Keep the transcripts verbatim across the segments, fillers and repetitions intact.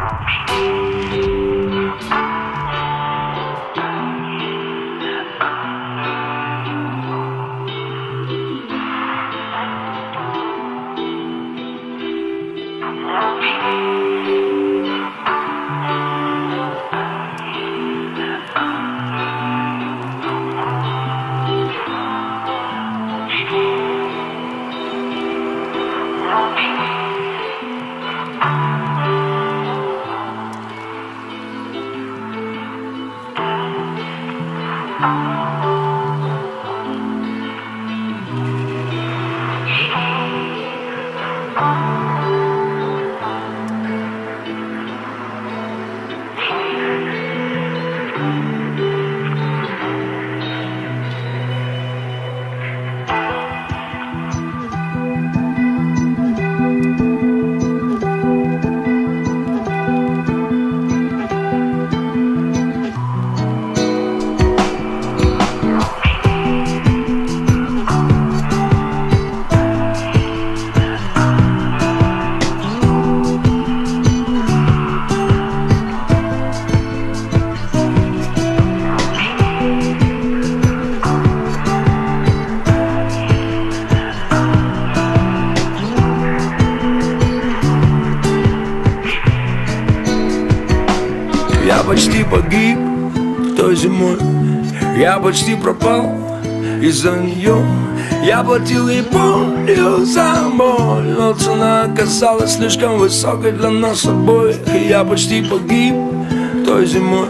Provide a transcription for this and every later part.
Я почти погиб той зимой, я почти пропал из-за нее. Я платил ей болью за боль, но цена оказалась слишком высокой для нас обоих. И я почти погиб той зимой,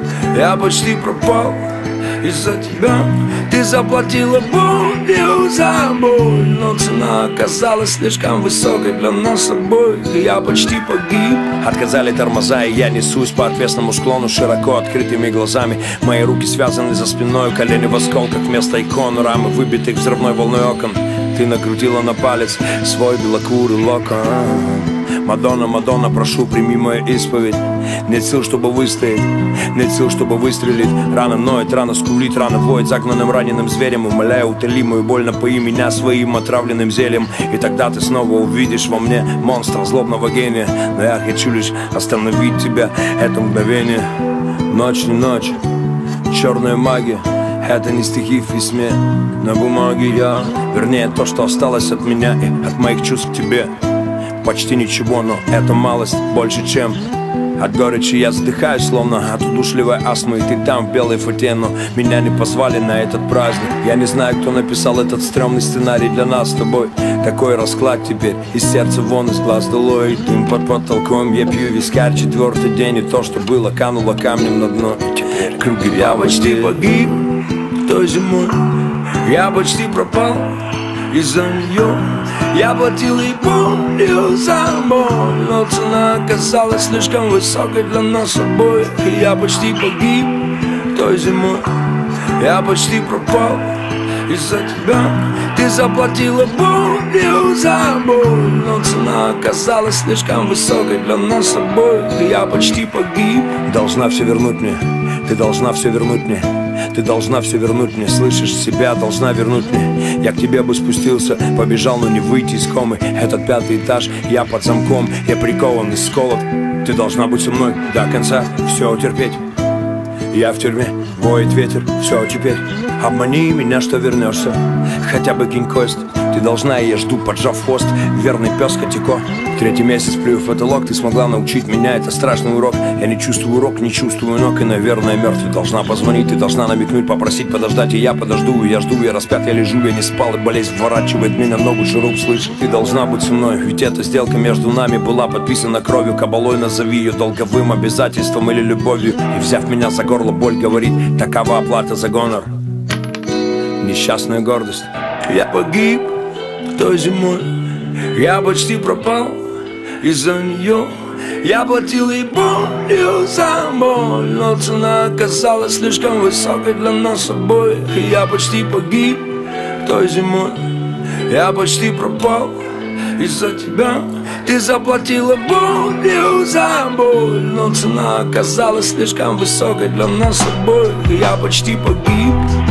я почти пропал из-за тебя. Ты заплатила болью за боль, но цена оказалась слишком высокой для нас обоих. И я почти погиб. Отказали тормоза, и я несусь по отвесному склону широко открытыми глазами. Мои руки связаны за спиной, колени в осколках вместо икон, рамы выбитых взрывной волной окон. Ты накрутила на палец свой белокурый локон. Мадонна, Мадонна, прошу, прими мою исповедь. Нет сил, чтобы выстоять, нет сил, чтобы выстрелить. Рана ноет, рана скулит, рана воет загнанным раненым зверем. Умоляю, утоли мою боль, напои меня своим отравленным зельем. И тогда ты снова увидишь во мне монстра, злобного гения. Но я хочу лишь остановить тебя, это мгновение. Ночь не ночь, черная магия. Это не стихи в письме, на бумаге я. Вернее, то, что осталось от меня и от моих чувств к тебе. Почти ничего, но это малость больше, чем от горечи я задыхаюсь, словно от удушливой астмы. И ты там в белой фате, но меня не позвали на этот праздник. Я не знаю, кто написал этот стрёмный сценарий для нас с тобой. Такой расклад теперь, из сердца вон, из глаз долой. Дым под потолком, я пью вискарь четвертый день. И то, что было, кануло камнем на дно. И теперь круги я почти погиб той зимой, я почти пропал из-за нее. Я платил ей болью за боль, но цена оказалась слишком высокой для нас обоих. И я почти погиб той зимой, я почти пропал из-за тебя. Ты заплатила болью за боль, но цена оказалась слишком высокой для нас обоих. И я почти погиб. Должна все вернуть мне, ты должна все вернуть мне. Ты должна все вернуть мне, слышишь, себя должна вернуть мне. Я к тебе бы спустился, побежал, но не выйти из комы. Этот пятый этаж, я под замком, я прикован и сколот. Ты должна быть со мной до конца, все утерпеть. Я в тюрьме, воет ветер, все теперь. Обмани меня, что вернешься, хотя бы кинь кость. Ты должна, и я жду, поджав хвост, верный пес Котико. Третий месяц плюю в потолок, ты смогла научить меня, это страшный урок. Я не чувствую урок, не чувствую ног, и, наверное, мертв. Ты должна позвонить, ты должна намекнуть, попросить подождать. И я подожду, и я жду, я распят, я лежу, я не спал, и болезнь вворачивает меня ногу, шуруп, слышишь. Ты должна быть со мной, ведь эта сделка между нами была подписана кровью. Кабалой назови ее долговым обязательством или любовью. И взяв меня за горло, боль говорит, такова оплата за гонор. Несчастная гордость. Я погиб той зимой, я почти пропал из-за нее. Я платил ей болью за боль, но цена оказалась слишком высокой для нас обоих. И я почти погиб той зимой, я почти пропал из-за тебя. Ты заплатила болью за боль, но цена оказалась слишком высокой для нас обоих. И я почти погиб.